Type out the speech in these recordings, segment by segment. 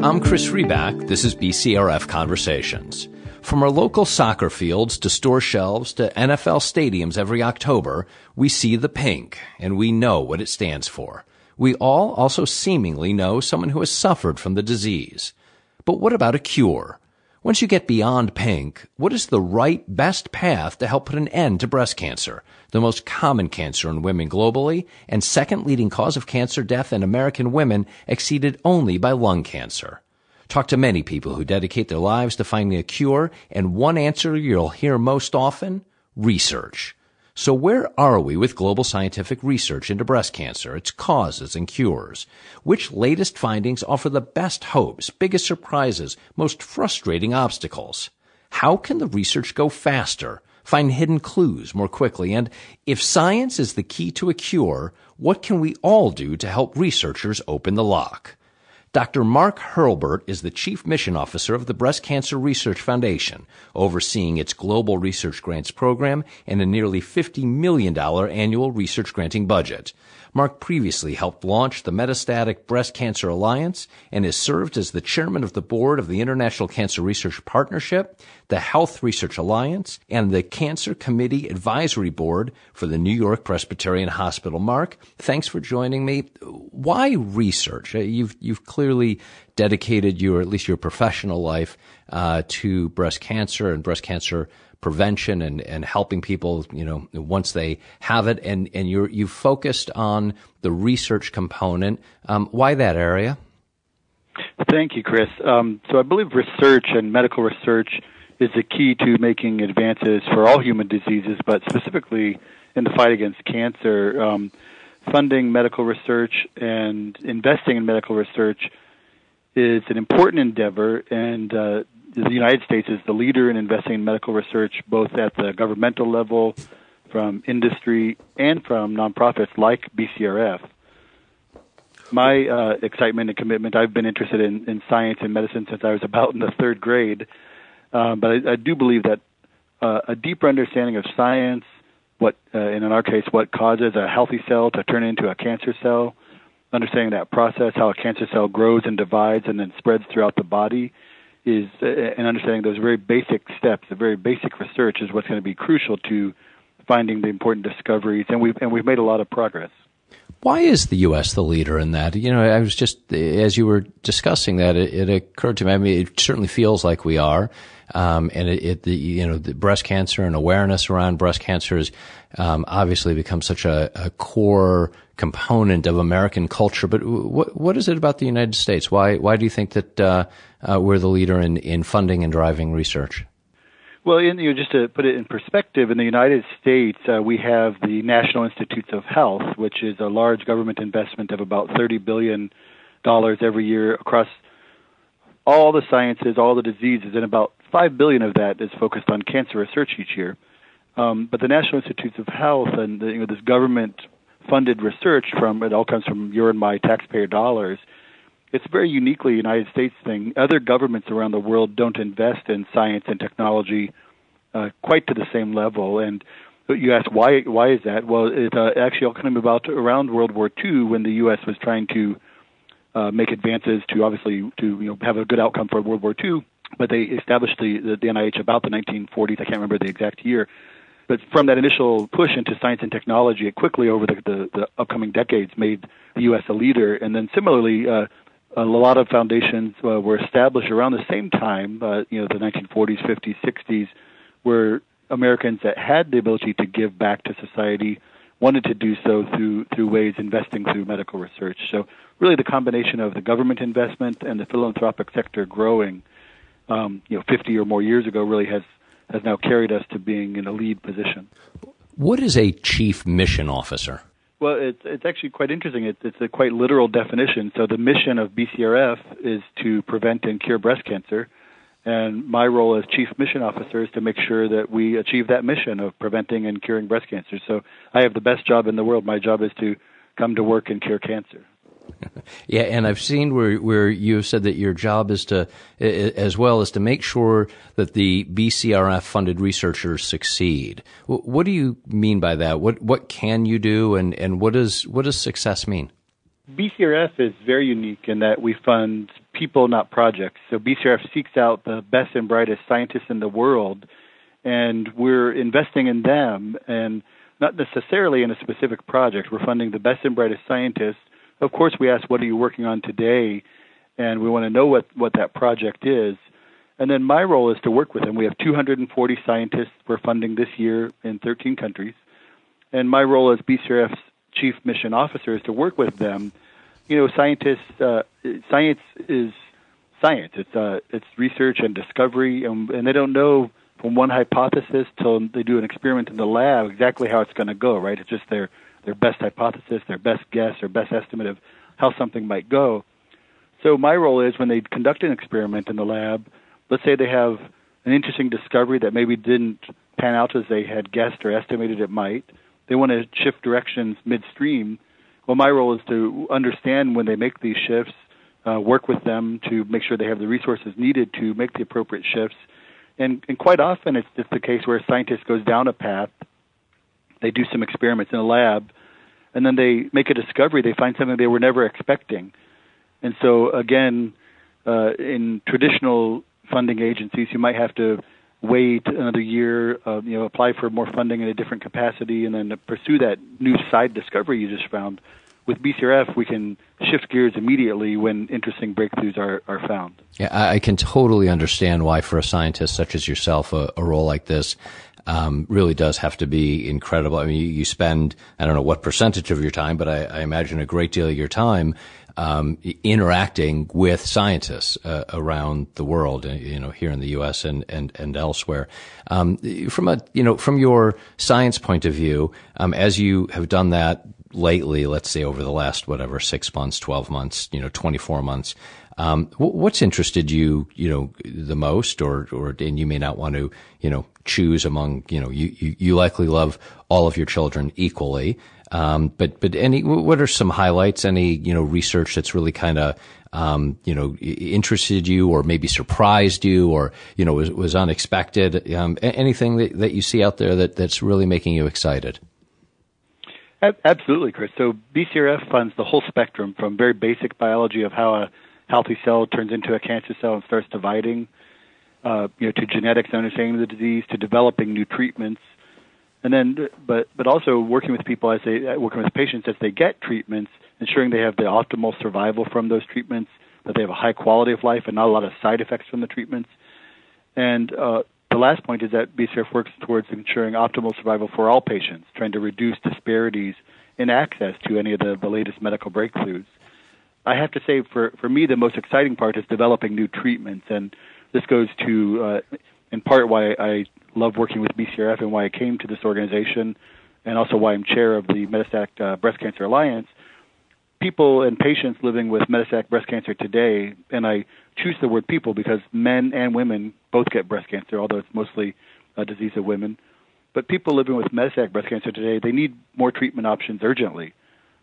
I'm Chris Reback. This is BCRF Conversations. From our local soccer fields to store shelves to NFL stadiums every October, we see the pink, and we know what it stands for. We all also seemingly know someone who has suffered from the disease. But what about a cure? Once you get beyond pink, what is the right, best path to help put an end to breast cancer, the most common cancer in women globally, and second leading cause of cancer death in American women, exceeded only by lung cancer? Talk to many people who dedicate their lives to finding a cure, and one answer you'll hear most often: research. So where are we with global scientific research into breast cancer, its causes and cures? Which latest findings offer the best hopes, biggest surprises, most frustrating obstacles? How can the research go faster, find hidden clues more quickly? And if science is the key to a cure, what can we all do to help researchers open the lock? Dr. Mark Hurlbert is the Chief Mission Officer of the Breast Cancer Research Foundation, overseeing its global research grants program and a nearly $50 million annual research granting budget. Mark previously helped launch the Metastatic Breast Cancer Alliance and has served as the chairman of the board of the International Cancer Research Partnership, the Health Research Alliance, and the Cancer Committee Advisory Board for the New York Presbyterian Hospital. Mark, thanks for joining me. Why research? You've clearly dedicated at least your professional life to breast cancer and breast cancer prevention and helping people, once they have it, and you've focused on the research component. Why that area? Thank you, Chris. So I believe research and medical research is the key to making advances for all human diseases, but specifically in the fight against cancer. Funding medical research and investing in medical research is an important endeavor, and the United States is the leader in investing in medical research, both at the governmental level, from industry, and from nonprofits like BCRF. My excitement and commitment, I've been interested in science and medicine since I was about in the third grade, but I do believe that a deeper understanding of science, and in our case, what causes a healthy cell to turn into a cancer cell, understanding that process, how a cancer cell grows and divides and then spreads throughout the body, and understanding those very basic steps, the very basic research, is what's going to be crucial to finding the important discoveries, and we've made a lot of progress. Why is the U.S. the leader in that? I was just, as you were discussing that, it occurred to me. I mean, it certainly feels like we are, and the breast cancer and awareness around breast cancer has obviously become such a core component of American culture. But what is it about the United States? Why do you think that we're the leader in funding and driving research? Well, just to put it in perspective, in the United States, we have the National Institutes of Health, which is a large government investment of about $30 billion every year across all the sciences, all the diseases, and about $5 billion of that is focused on cancer research each year. But the National Institutes of Health and this government-funded research it all comes from your and my taxpayer dollars. It's a very uniquely United States thing. Other governments around the world don't invest in science and technology quite to the same level. And you ask, why is that? Well, it actually all came about around World War II, when the U.S. was trying to make advances to have a good outcome for World War II. But they established the NIH about the 1940s. I can't remember the exact year. But from that initial push into science and technology, it quickly over the upcoming decades made the U.S. a leader. And then similarly, a lot of foundations were established around the same time, the 1940s, 50s, 60s, where Americans that had the ability to give back to society wanted to do so through ways investing through medical research. So really the combination of the government investment and the philanthropic sector growing, 50 or more years ago really has now carried us to being in a lead position. What is a chief mission officer? Well, it's actually quite interesting. It's a quite literal definition. So the mission of BCRF is to prevent and cure breast cancer, and my role as Chief Mission Officer is to make sure that we achieve that mission of preventing and curing breast cancer. So I have the best job in the world. My job is to come to work and cure cancer. Yeah, and I've seen where you've said that your job is to, as well as to make sure that the BCRF funded researchers succeed. What do you mean by that? What can you do, and what does success mean? BCRF is very unique in that we fund people, not projects. So BCRF seeks out the best and brightest scientists in the world, and we're investing in them and not necessarily in a specific project. We're funding the best and brightest scientists. Of course, we ask, what are you working on today? And we want to know what that project is. And then my role is to work with them. We have 240 scientists we're funding this year in 13 countries. And my role as BCRF's Chief Mission Officer is to work with them. You know, scientists, science is science. It's research and discovery, and they don't know from one hypothesis till they do an experiment in the lab exactly how it's going to go, right? It's just their best hypothesis, their best guess, their best estimate of how something might go. So my role is when they conduct an experiment in the lab, let's say they have an interesting discovery that maybe didn't pan out as they had guessed or estimated it might. They want to shift directions midstream. Well, my role is to understand when they make these shifts, work with them to make sure they have the resources needed to make the appropriate shifts. And quite often it's just the case where a scientist goes down a path, they do some experiments in a lab, and then they make a discovery. They find something they were never expecting. And so, again, in traditional funding agencies, you might have to wait another year, apply for more funding in a different capacity, and then pursue that new side discovery you just found. With BCRF, we can shift gears immediately when interesting breakthroughs are found. Yeah, I can totally understand why, for a scientist such as yourself, a role like this really does have to be incredible. I mean, you spend, I don't know what percentage of your time, but I imagine a great deal of your time interacting with scientists around the world, here in the U.S. and elsewhere. From your science point of view, as you have done that lately, let's say over the last 6 months, 12 months, 24 months, what's interested you, the most, or and you may not want to, choose among, you likely love all of your children equally. But what are some highlights? Any, research that's really kind of, interested you or maybe surprised you or, was unexpected? Anything that you see out there that's really making you excited? Absolutely, Chris. So BCRF funds the whole spectrum from very basic biology of how a healthy cell turns into a cancer cell and starts dividing, to genetics and understanding the disease, to developing new treatments. And then, but also working with people working with patients as they get treatments, ensuring they have the optimal survival from those treatments, that they have a high quality of life and not a lot of side effects from the treatments. And the last point is that BCRF works towards ensuring optimal survival for all patients, trying to reduce disparities in access to any of the latest medical breakthroughs. I have to say, for me, the most exciting part is developing new treatments, and this goes to, in part, why I love working with BCRF and why I came to this organization, and also why I'm chair of the Metastatic Breast Cancer Alliance. People and patients living with metastatic breast cancer today, and I choose the word people because men and women both get breast cancer, although it's mostly a disease of women. But people living with metastatic breast cancer today, they need more treatment options urgently.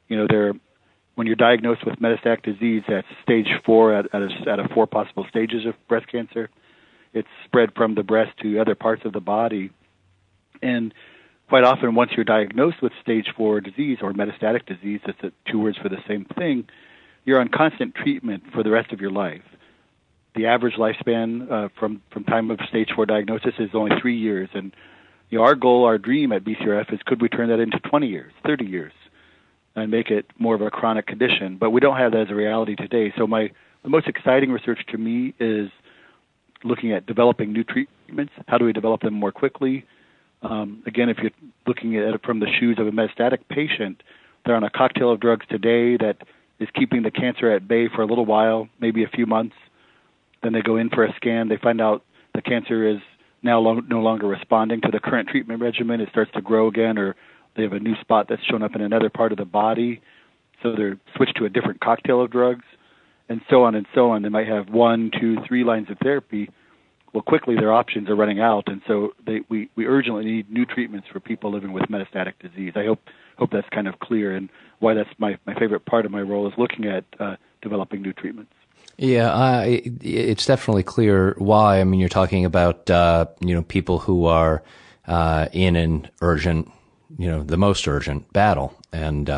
When you're diagnosed with metastatic disease, that's stage 4 out of 4 possible stages of breast cancer. It's spread from the breast to other parts of the body. And quite often, once you're diagnosed with stage 4 disease or metastatic disease, that's 2 words for the same thing, you're on constant treatment for the rest of your life. The average lifespan from time of stage 4 diagnosis is only 3 years. And our goal, our dream at BCRF is, could we turn that into 20 years, 30 years, and make it more of a chronic condition? But we don't have that as a reality today. So the most exciting research to me is looking at developing new treatments. How do we develop them more quickly? Again, if you're looking at it from the shoes of a metastatic patient, they're on a cocktail of drugs today that is keeping the cancer at bay for a little while, maybe a few months. Then they go in for a scan. They find out the cancer is now no longer responding to the current treatment regimen. It starts to grow again, or they have a new spot that's shown up in another part of the body. So they're switched to a different cocktail of drugs, and so on and so on. They might have 1, 2, 3 lines of therapy. Well, quickly their options are running out, and so we urgently need new treatments for people living with metastatic disease. I hope that's kind of clear, and why that's my favorite part of my role is looking at developing new treatments. Yeah, it's definitely clear why. I mean, you're talking about people who are in an urgent the most urgent battle. And,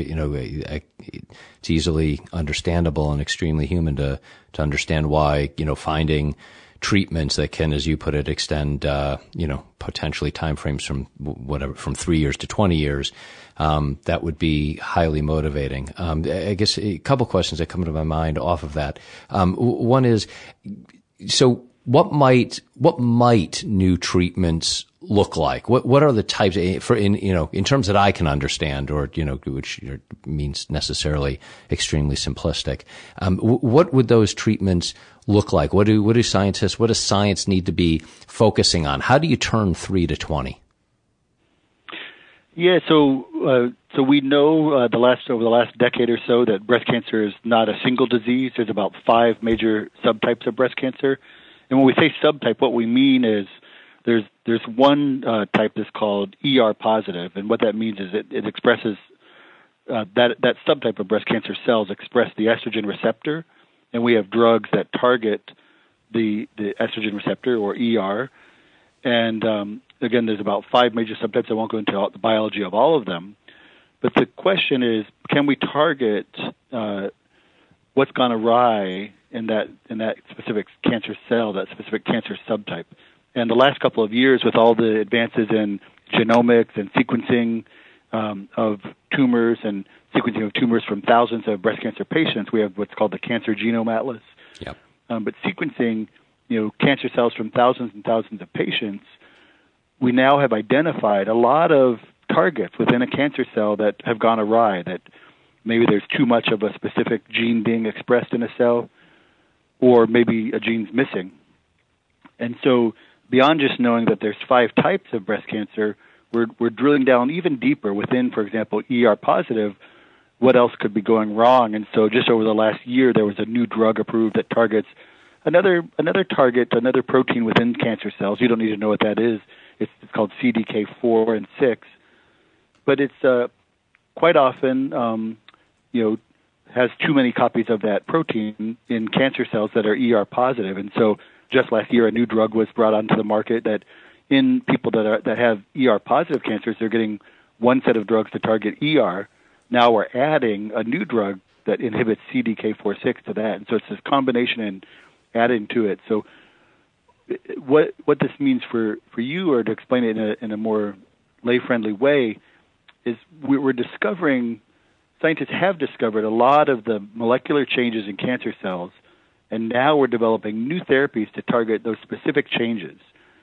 it's easily understandable and extremely human to understand why, finding treatments that can, as you put it, extend, potentially timeframes from 3 years to 20 years, that would be highly motivating. I guess a couple questions that come to my mind off of that. One is, so what might new treatments look like? What are the types in terms that I can understand, or which means necessarily extremely simplistic? What would those treatments look like? What does science need to be focusing on? How do you turn 3 to 20? Yeah, so we know over the last decade or so that breast cancer is not a single disease. There's about 5 major subtypes of breast cancer, and when we say subtype, what we mean is there's one type that's called ER positive, and what that means is it expresses that subtype of breast cancer cells express the estrogen receptor, and we have drugs that target the estrogen receptor, or ER. And again, there's about 5 major subtypes. I won't go into the biology of all of them, but the question is, can we target what's gone awry in that specific cancer cell, that specific cancer subtype? And the last couple of years, with all the advances in genomics and sequencing of tumors and sequencing of tumors from thousands of breast cancer patients, we have what's called the Cancer Genome Atlas. Yep. But sequencing, cancer cells from thousands and thousands of patients, we now have identified a lot of targets within a cancer cell that have gone awry, that maybe there's too much of a specific gene being expressed in a cell, or maybe a gene's missing. And so beyond just knowing that there's 5 types of breast cancer, we're drilling down even deeper within, for example, ER positive, what else could be going wrong. And so just over the last year, there was a new drug approved that targets another protein within cancer cells. You don't need to know what that is. It's called CDK4 and 6. But it's quite often, has too many copies of that protein in cancer cells that are ER positive. And so just last year, a new drug was brought onto the market that in people that have ER positive cancers, they're getting one set of drugs to target ER. Now we're adding a new drug that inhibits CDK4/6 to that, and so it's this combination and adding to it. So what this means for you, or to explain it in a more lay-friendly way, is we're discovering, scientists have discovered a lot of the molecular changes in cancer cells, and now we're developing new therapies to target those specific changes.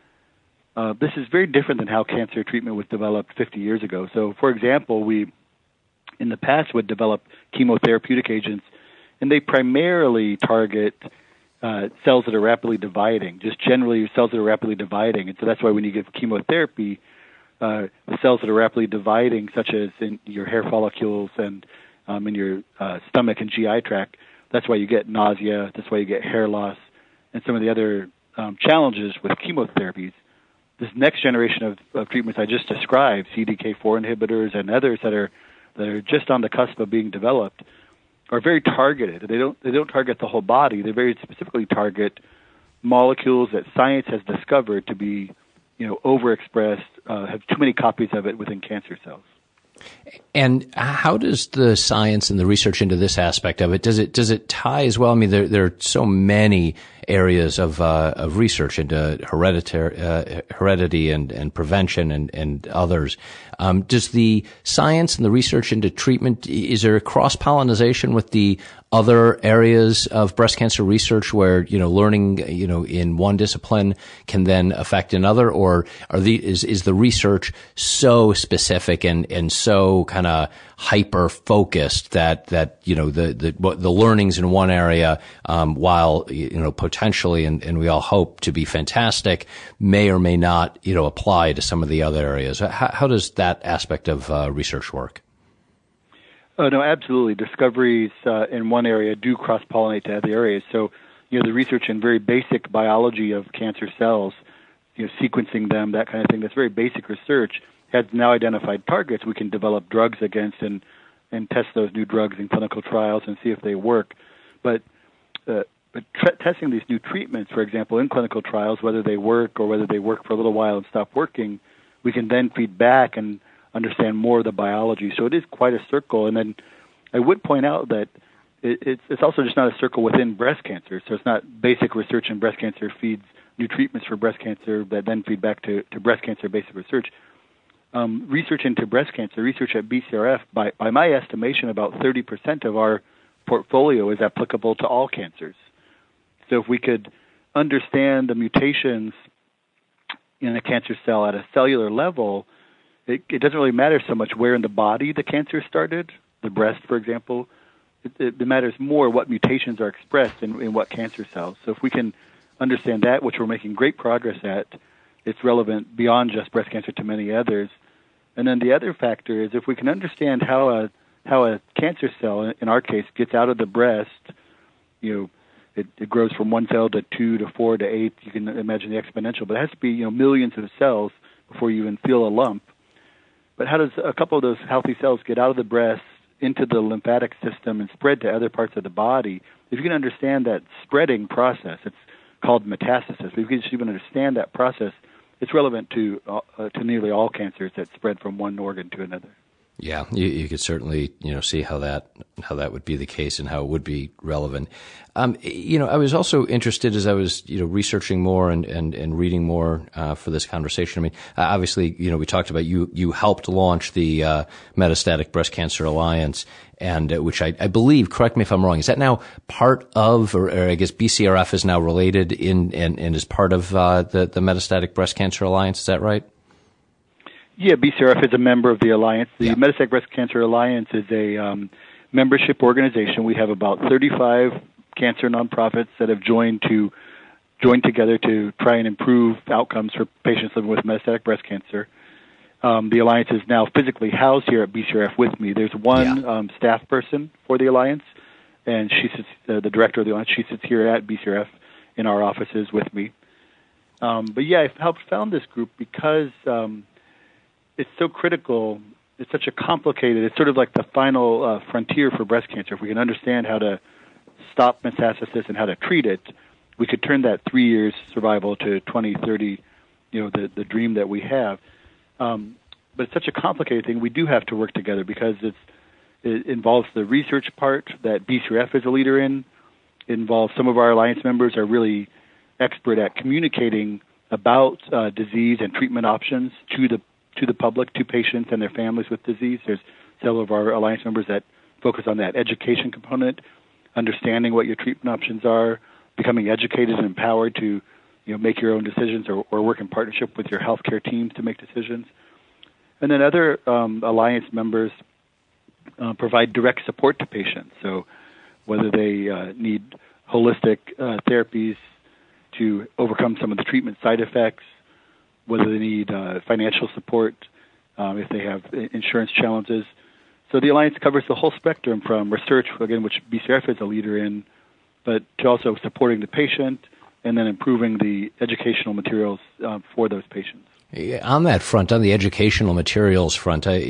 This is very different than how cancer treatment was developed 50 years ago. So, for example, we, in the past, would develop chemotherapeutic agents, and they primarily target cells that are rapidly dividing, just generally cells that are rapidly dividing. And so that's why when you give chemotherapy, the cells that are rapidly dividing, such as in your hair follicles and in your stomach and GI tract, that's why you get nausea, that's why you get hair loss, and some of the other challenges with chemotherapies. This next generation of treatments I just described, CDK4 inhibitors and others that are just on the cusp of being developed, are very targeted. They don't target the whole body. They very specifically target molecules that science has discovered to be, overexpressed, have too many copies of it within cancer cells. And how does the science and the research into this aspect of it, does it tie as well? I mean, there are so many areas of research into heredity and prevention and others. Does the science and the research into treatment, is there a cross-pollination with the other areas of breast cancer research where, learning, in one discipline can then affect another, or is the research so specific and so kind of hyper focused that the learnings in one area, while potentially and we all hope to be fantastic, may or may not apply to some of the other areas? How does that aspect of research work? Oh, no, absolutely. Discoveries in one area do cross-pollinate to other areas. So, the research in very basic biology of cancer cells, sequencing them, that kind of thing, that's very basic research, has now identified targets we can develop drugs against and test those new drugs in clinical trials and see if they work. But testing these new treatments, for example, in clinical trials, whether they work or whether they work for a little while and stop working, we can then feed back and understand more of the biology. So it is quite a circle. And then I would point out that it's also just not a circle within breast cancer. So it's not basic research in breast cancer feeds new treatments for breast cancer that then feed back to breast cancer basic research. Research into breast cancer, research at BCRF, by my estimation, about 30% of our portfolio is applicable to all cancers. So if we could understand the mutations in a cancer cell at a cellular level, it doesn't really matter so much where in the body the cancer started, the breast, for example. It matters more what mutations are expressed in what cancer cells. So if we can understand that, which we're making great progress at, it's relevant beyond just breast cancer to many others. And then the other factor is if we can understand how a cancer cell, in our case, gets out of the breast, it grows from 1 cell to 2 to 4 to 8. You can imagine the exponential, but it has to be millions of cells before you even feel a lump. But how does a couple of those healthy cells get out of the breast into the lymphatic system and spread to other parts of the body? If you can understand that spreading process, it's called metastasis. If you can just even understand that process, it's relevant to nearly all cancers that spread from one organ to another. Yeah, you could certainly see how that would be the case and how it would be relevant. I was also interested as I was researching more and reading more for this conversation. I mean, obviously, we talked about you helped launch the Metastatic Breast Cancer Alliance, and which I believe, correct me if I'm wrong, is that now part of, or I guess BCRF is now related in and is part of the Metastatic Breast Cancer Alliance? Is that right? Yeah, BCRF is a member of the Alliance. The Metastatic Breast Cancer Alliance is a membership organization. We have about 35 cancer nonprofits that have joined together to try and improve outcomes for patients living with metastatic breast cancer. The Alliance is now physically housed here at BCRF with me. There's one staff person for the Alliance, and she sits, the director of the Alliance. She sits here at BCRF in our offices with me. But yeah, I helped found this group because it's so critical. It's such a complicated, it's sort of like the final frontier for breast cancer. If we can understand how to stop metastasis and how to treat it, we could turn that 3 years survival to 20, 30, the dream that we have. But it's such a complicated thing. We do have to work together because it involves the research part that BCRF is a leader in. It involves some of our Alliance members are really expert at communicating about disease and treatment options to the public, to patients and their families with disease. There's several of our Alliance members that focus on that education component, understanding what your treatment options are, becoming educated and empowered to make your own decisions or work in partnership with your healthcare teams to make decisions. And then other Alliance members provide direct support to patients. So whether they need holistic therapies to overcome some of the treatment side effects, whether they need financial support, if they have insurance challenges. So the Alliance covers the whole spectrum from research, again, which BCRF is a leader in, but to also supporting the patient and then improving the educational materials for those patients. On that front, on the educational materials front, there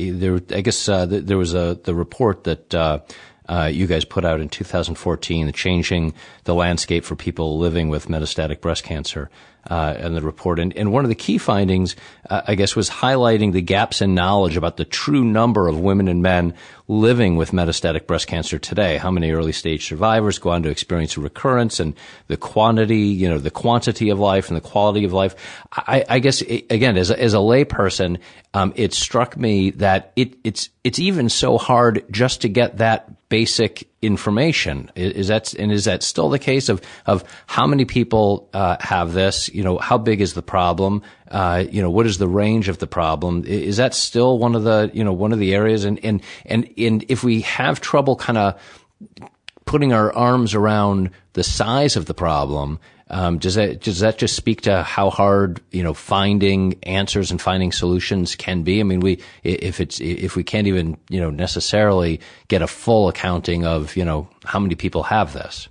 was the report that you guys put out in 2014, Changing the Landscape for People Living with Metastatic Breast Cancer, and the report. And one of the key findings, was highlighting the gaps in knowledge about the true number of women and men living with metastatic breast cancer today. How many early stage survivors go on to experience a recurrence, and the quantity, the quantity of life and the quality of life. I guess, again, as a layperson, it struck me that it's even so hard just to get that basic information. Is that still the case of how many people have this? How big is the problem? What is the range of the problem? Is that still one of the areas? And if we have trouble kind of putting our arms around the size of the problem, does that just speak to how hard finding answers and finding solutions can be? I mean, if we can't even necessarily get a full accounting of how many people have this.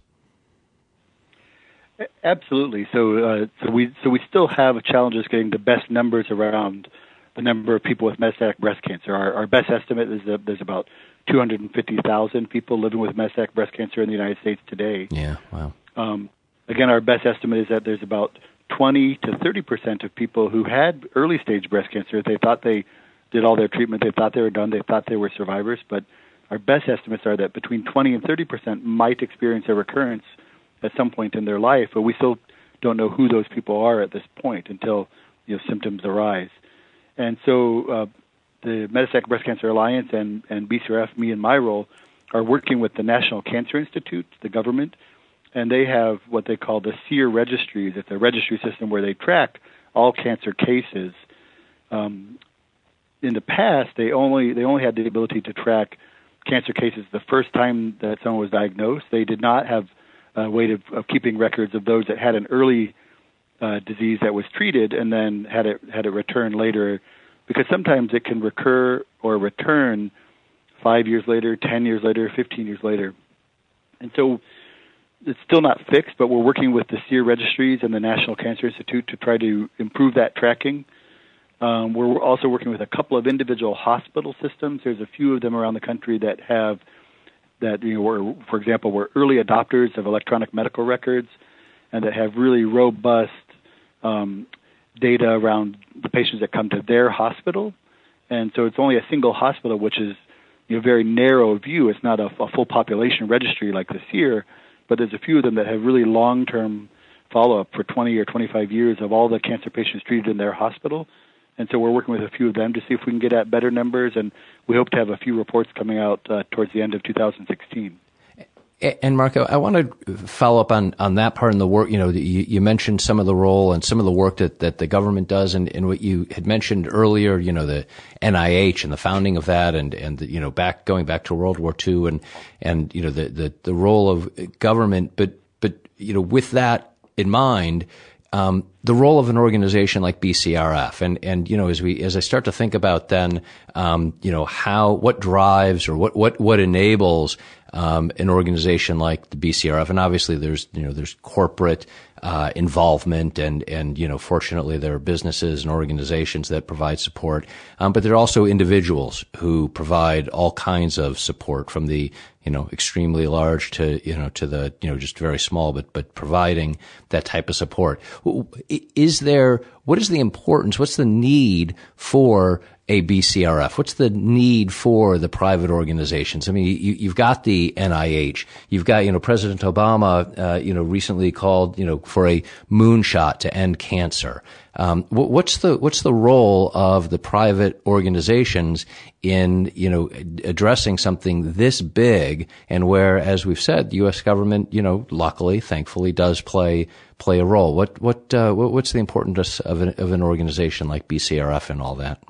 Absolutely. So we still have challenges getting the best numbers around the number of people with metastatic breast cancer. Our best estimate is that there's about 250,000 people living with metastatic breast cancer in the United States today. Yeah. Wow. Again, our best estimate is that there's about 20 to 30% of people who had early stage breast cancer. They thought they did all their treatment. They thought they were done. They thought they were survivors. But our best estimates are that between 20 and 30% might experience a recurrence at some point in their life, but we still don't know who those people are at this point until symptoms arise. And so the Metastatic Breast Cancer Alliance and BCRF, me in my role, are working with the National Cancer Institute, the government, and they have what they call the SEER registries. It's a registry system where they track all cancer cases. In the past, they only had the ability to track cancer cases the first time that someone was diagnosed. They did not have a way of keeping records of those that had an early disease that was treated and then had it return later, because sometimes it can recur or return 5 years later, 10 years later, 15 years later. And so it's still not fixed, but we're working with the SEER registries and the National Cancer Institute to try to improve that tracking. We're also working with a couple of individual hospital systems. There's a few of them around the country that have for example, we're early adopters of electronic medical records and that have really robust data around the patients that come to their hospital. And so it's only a single hospital, which is very narrow view. It's not a full population registry like the SEER, but there's a few of them that have really long-term follow-up for 20 or 25 years of all the cancer patients treated in their hospital. And so we're working with a few of them to see if we can get at better numbers, and we hope to have a few reports coming out towards the end of 2016. And Marco, I want to follow up on that part in the work. You mentioned some of the role and some of the work that the government does, and what you had mentioned earlier. The NIH and the founding of that, and going back to World War II, and the role of government. But with that in mind, the role of an organization like BCRF, and as I start to think about then, what drives or what enables an organization like the BCRF, and obviously there's corporate involvement, and fortunately there are businesses and organizations that provide support, but there are also individuals who provide all kinds of support, from the extremely large to the just very small, but providing that type of support. What is the importance? What's the need for a BCRF? What's the need for the private organizations? I mean, you've got the NIH. You've got, President Obama, recently called, for a moonshot to end cancer. What's the role of the private organizations in, addressing something this big, and where, as we've said, the U.S. government, luckily, thankfully, does play a role? What's the importance of an organization like BCRF and all that?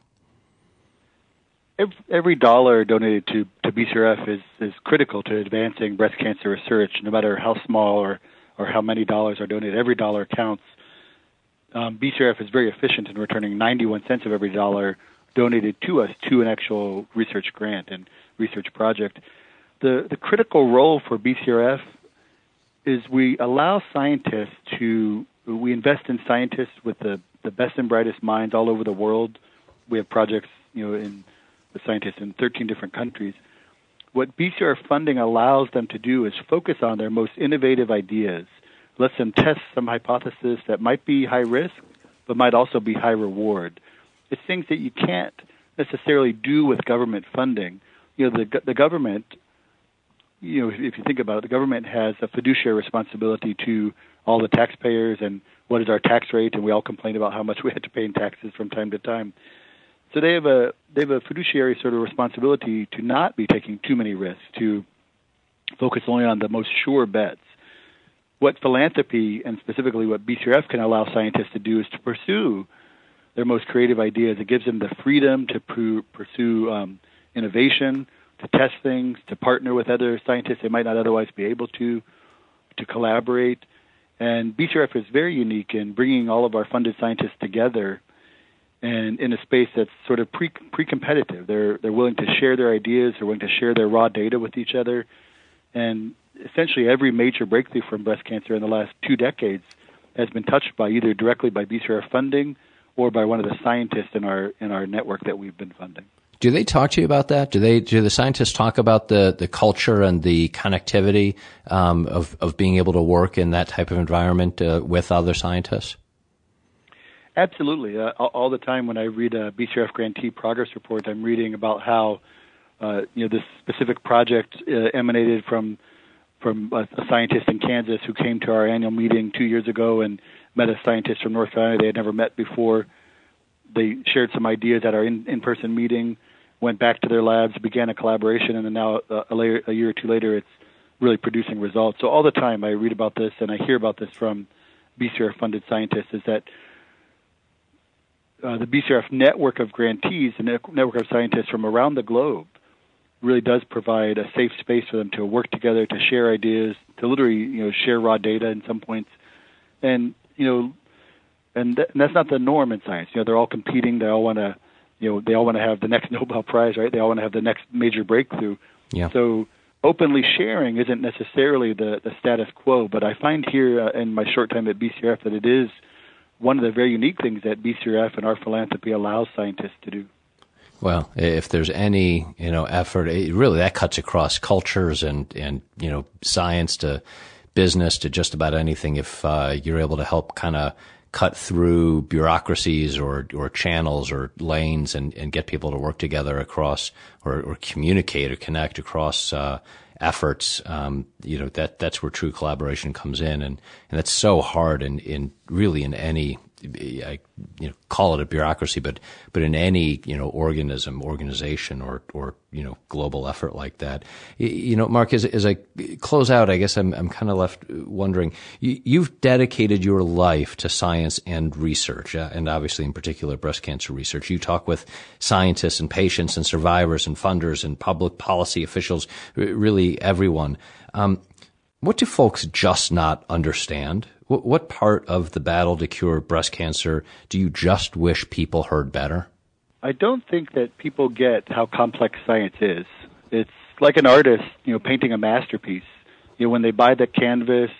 Every dollar donated to BCRF is critical to advancing breast cancer research, no matter how small or how many dollars are donated. Every dollar counts. BCRF is very efficient in returning 91 cents of every dollar donated to us to an actual research grant and research project. The critical role for BCRF is we allow scientists we invest in scientists with the best and brightest minds all over the world. We have projects, with scientists in 13 different countries. What BCRF funding allows them to do is focus on their most innovative ideas, lets them test some hypothesis that might be high risk, but might also be high reward. It's things that you can't necessarily do with government funding. The government, if you think about it, the government has a fiduciary responsibility to all the taxpayers, and what is our tax rate, and we all complain about how much we have to pay in taxes from time to time. So they have a fiduciary sort of responsibility to not be taking too many risks, to focus only on the most sure bets. What philanthropy, and specifically what BCRF can allow scientists to do, is to pursue their most creative ideas. It gives them the freedom to pursue innovation, to test things, to partner with other scientists they might not otherwise be able to collaborate. And BCRF is very unique in bringing all of our funded scientists together, and in a space that's sort of pre-competitive. They're willing to share their ideas, they're willing to share their raw data with each other, and essentially every major breakthrough from breast cancer in the last 2 decades has been touched by either directly by BCRF funding or by one of the scientists in our network that we've been funding. Do they talk to you about that? Do the scientists talk about the culture and the connectivity of being able to work in that type of environment with other scientists? Absolutely. All the time when I read a BCRF grantee progress report, I'm reading about how this specific project emanated from a scientist in Kansas who came to our annual meeting 2 years ago and met a scientist from North Carolina they had never met before. They shared some ideas at our in-person meeting, went back to their labs, began a collaboration, and then now a year or two later, it's really producing results. So all the time I read about this and I hear about this from BCRF-funded scientists, is that the BCRF network of grantees, the network of scientists from around the globe, really does provide a safe space for them to work together, to share ideas, to literally share raw data in some points, and that's not the norm in science. They're all competing. They all want to they all want to have the next Nobel Prize, right? They all want to have the next major breakthrough. Yeah. So openly sharing isn't necessarily the status quo, but I find here in my short time at BCRF that it is one of the very unique things that BCRF and our philanthropy allows scientists to do. Well, if there's any, effort, really that cuts across cultures and science to business to just about anything. If you're able to help kind of cut through bureaucracies or channels or lanes and get people to work together across or communicate or connect across efforts, that's where true collaboration comes in, and that's so hard in really in any, call it a bureaucracy, but in any, organization or global effort like that. Mark, as I close out, I guess I'm kind of left wondering, you've dedicated your life to science and research, and obviously in particular breast cancer research. You talk with scientists and patients and survivors and funders and public policy officials, really everyone. What do folks just not understand? What part of the battle to cure breast cancer do you just wish people heard better? I don't think that people get how complex science is. It's like an artist, painting a masterpiece. When they buy the canvas,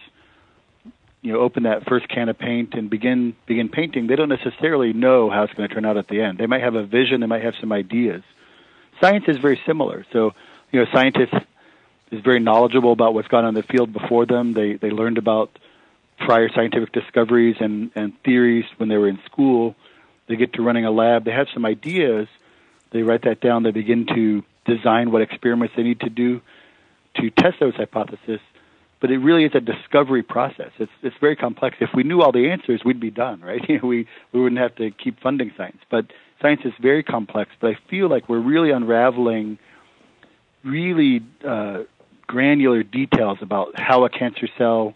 open that first can of paint and begin painting, they don't necessarily know how it's going to turn out at the end. They might have a vision, they might have some ideas. Science is very similar. So, scientists is very knowledgeable about what's gone on in the field before them. They learned about prior scientific discoveries and theories when they were in school. They get to running a lab. They have some ideas. They write that down. They begin to design what experiments they need to do to test those hypotheses. But it really is a discovery process. It's very complex. If we knew all the answers, we'd be done, right? We wouldn't have to keep funding science. But science is very complex. But I feel like we're really unraveling really granular details about how a cancer cell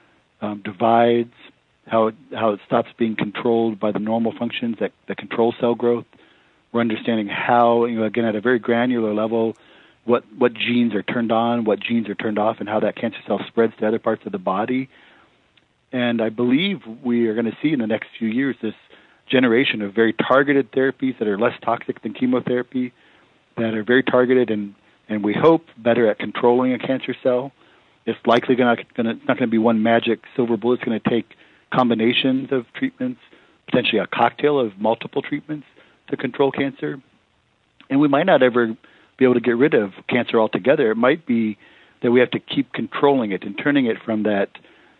divides, how it stops being controlled by the normal functions that control cell growth. We're understanding how, again, at a very granular level, what genes are turned on, what genes are turned off, and how that cancer cell spreads to other parts of the body. And I believe we are going to see in the next few years this generation of very targeted therapies that are less toxic than chemotherapy, that are very targeted and we hope better at controlling a cancer cell. It's likely it's not going to be one magic silver bullet. It's going to take combinations of treatments, potentially a cocktail of multiple treatments to control cancer. And we might not ever be able to get rid of cancer altogether. It might be that we have to keep controlling it and turning it from that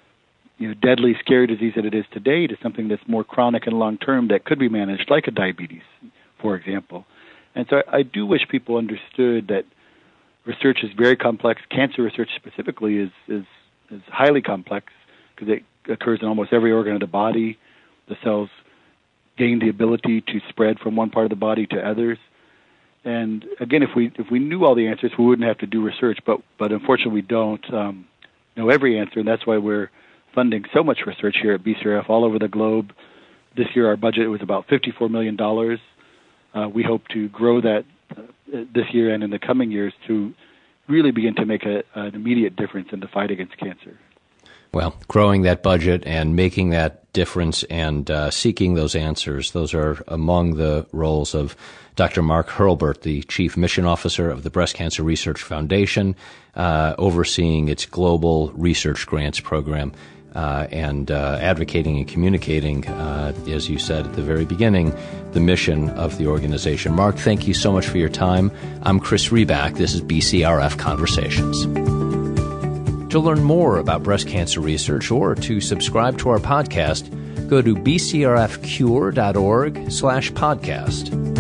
deadly, scary disease that it is today to something that's more chronic and long-term that could be managed, like a diabetes, for example. And so I do wish people understood that research is very complex. Cancer research specifically is highly complex because it occurs in almost every organ of the body. The cells gain the ability to spread from one part of the body to others. And again, if we knew all the answers, we wouldn't have to do research. But unfortunately, we don't know every answer, and that's why we're funding so much research here at BCRF all over the globe. This year, our budget was about $54 million. We hope to grow that this year and in the coming years to really begin to make an immediate difference in the fight against cancer. Well, growing that budget and making that difference and seeking those answers, those are among the roles of Dr. Mark Hurlbert, the Chief Mission Officer of the Breast Cancer Research Foundation, overseeing its global research grants program. And advocating and communicating, as you said at the very beginning, the mission of the organization. Mark, thank you so much for your time. I'm Chris Reback. This is BCRF Conversations. To learn more about breast cancer research or to subscribe to our podcast, go to bcrfcure.org/podcast.